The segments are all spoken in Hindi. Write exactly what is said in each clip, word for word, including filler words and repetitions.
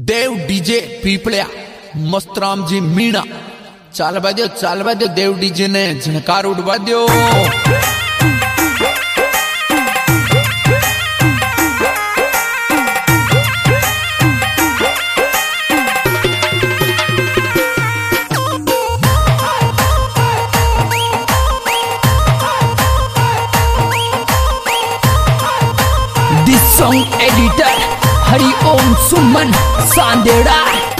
देव डीजे पीपळ्या मस्तरामजी मीणा चालवा दो चालवा दो देव डीजे ने झणकार उड़वा दो। This song editor Hari Om Suman Sandera.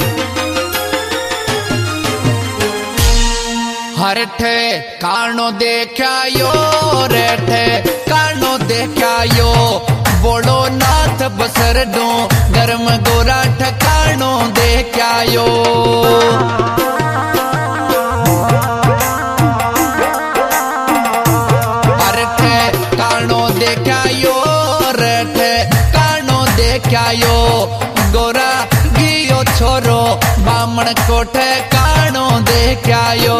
हर ठे कानो देखा यो रे ठे कानो देखा यो बोलो नाथ बसर दो गर्म गोरा ठकानो देखा यो। हर ठे कानो देखा यो रे ठे कानो देखा यो गोरा गियो छोरो बामण कोठे कानो देखा यो।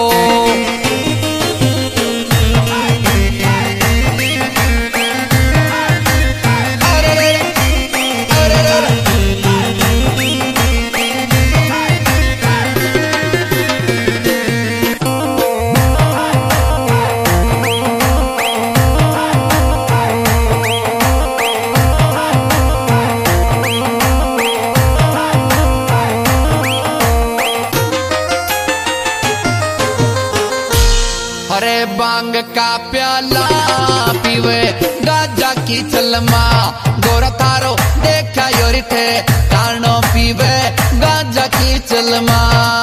अरे बांग का प्याला पीवे गाजा की चलमा गोरा थारो देखा योरी थे कानो पीवे गाजा की चलमा।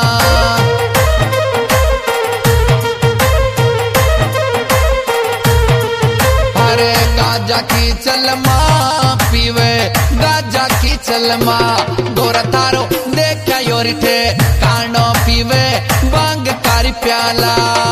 अरे गाजा की चलमा पीवे गाजा की चलमा गोरा थारो देखा योरी थे कानो पीवे बांग कारी प्याला।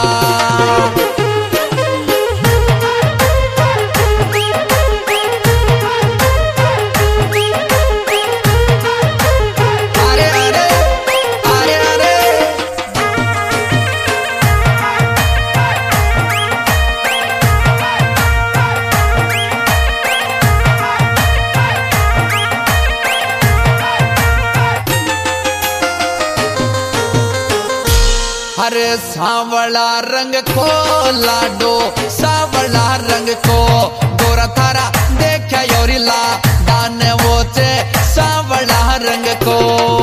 अरे सावला रंग को लाडो सावला रंग को गोरा थारा देखा योरिला दान वोचे सावला रंग को।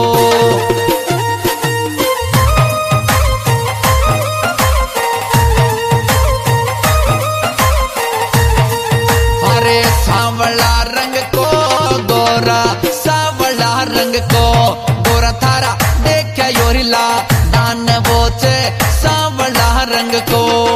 अरे सावला रंग को गोरा सावला रंग को गोरा थारा देखा योरिला दान वोचे सावला रंग को।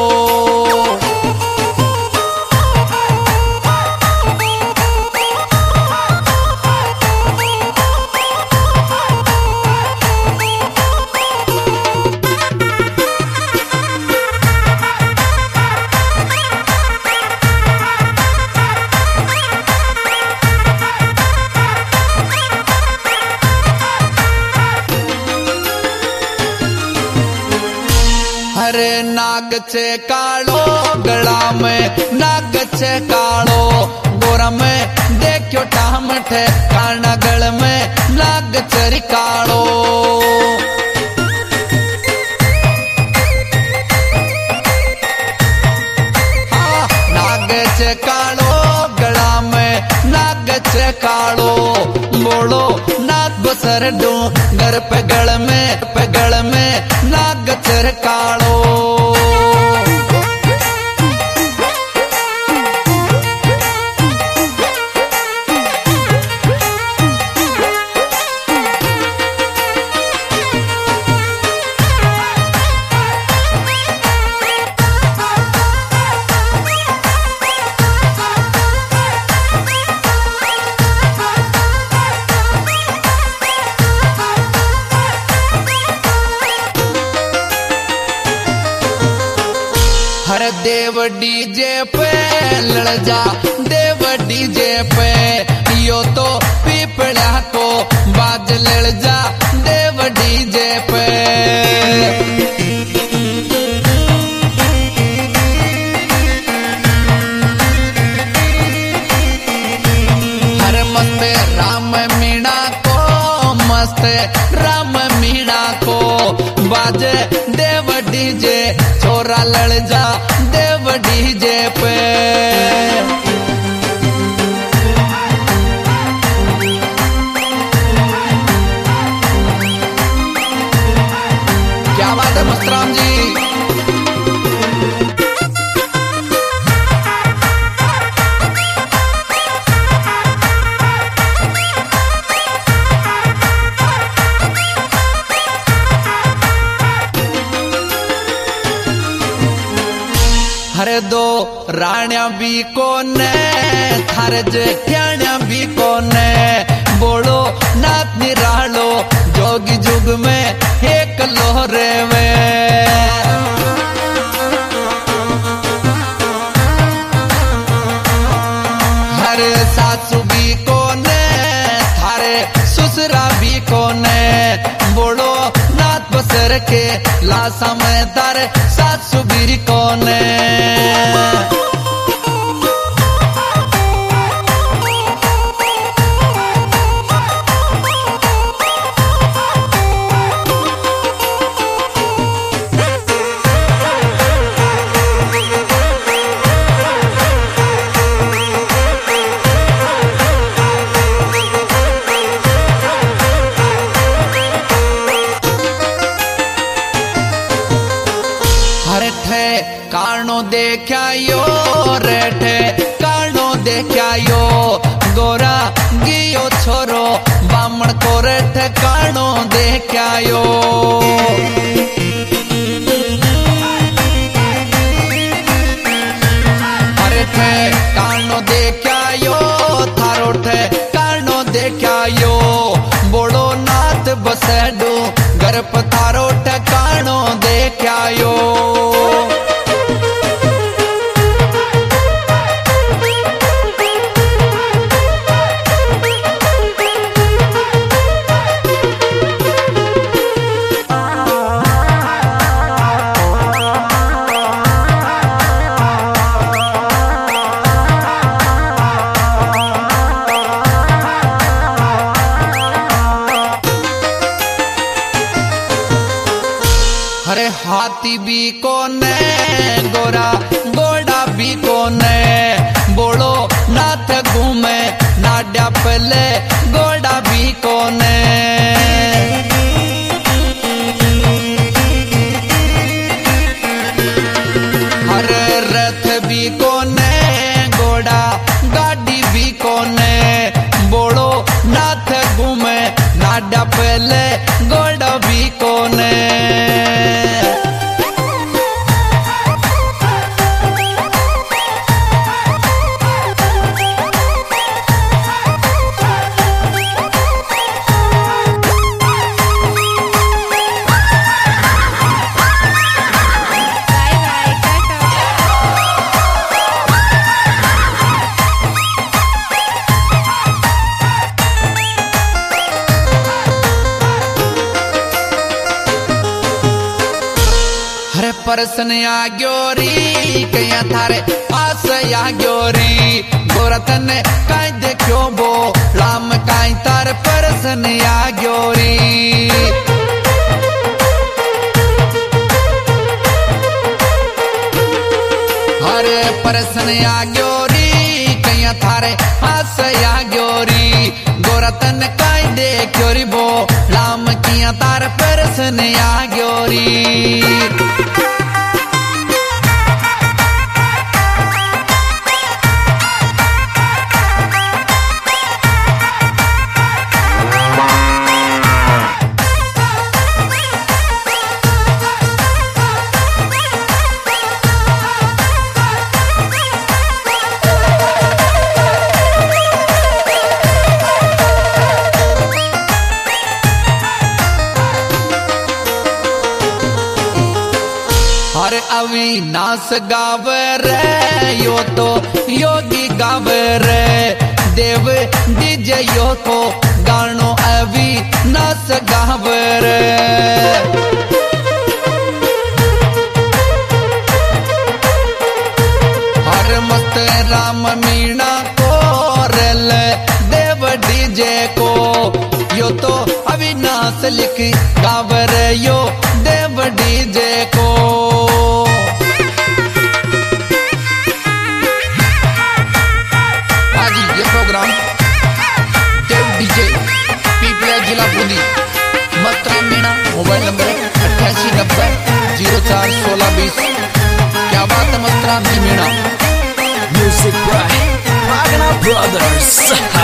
अरे नाग छे कालो गला में नाग छे कालो गोरा में देखो टाम ठे काना गल में नाग चरी कालो। हाँ नाग छे कालो गला में नाग छे कालो बोलो नाग बसर दो घर पे गल में पे गल में नाग चर कालो। हर देव डीजे पे लड़ जा देव डीजे पे यो तो पीपड़ा को बाज लड़ जा देव डीजे पे। हर मस्ते राम मीणा को मस्त राम मीणा को बाजे देव डीजे छोरा लड़ जा देव डीजे पे। क्या बात है मस्तराम जी। हरे दो राणिया भी कोने थारे जेठियाणिया भी कोने बोलो नाथ निरालो जोगी जुग में एक लोहरे में। हरे सासू भी कोने थारे ससुरा भी कोने बोलो नाथ बसर के लासा में तारे सासू भी कोने। कानो देखा यो रेठे कानो देखा यो गोरा गियो छोरो बामण को रेठे कानो देखा यो। अरे थे कानो देखा यो थारो थे कानो देखा यो बोलो नाथ बसेडू घर पथारो थे कानो देखा यो। अरे हाथी भी कोने गोरा गोड़ा भी कोने बोलो नाथ घूमे नाड्या पहले गोड़ा भी कोने। अरे रथ भी कोने गोड़ा गाड़ी भी कोने बोलो नाथ घूमे नाड्या पहले गोड़ा भी कोने। परसन आ ग्योरी कया थारे आस आ ग्योरी गोरतन काई देखो बो लाम काई तार परसन आ ग्योरी। हरे परसन आ ग्योरी कया थारे आस आ ग्योरी गोरतन काई देखोरी बो लाम किया तार परसन आ ग्योरी। अरे अविनाश गावे रे यो तो योगी गावे रे देव डीजे यो को गानो अविनाश गावे रे। हर मस्त राम मीणा को रेल देव डीजे को यो तो अविनाश लिख गावर यो देव डीजे को। आज ये प्रोग्राम देव डीजे पीपला जिला बूंदी मत्रा मीणा। मोबाइल नंबर अट्ठासी नब्बे जीरो चार सोलह बीस। क्या बात है Matra ji Meena. Music by Magna brothers.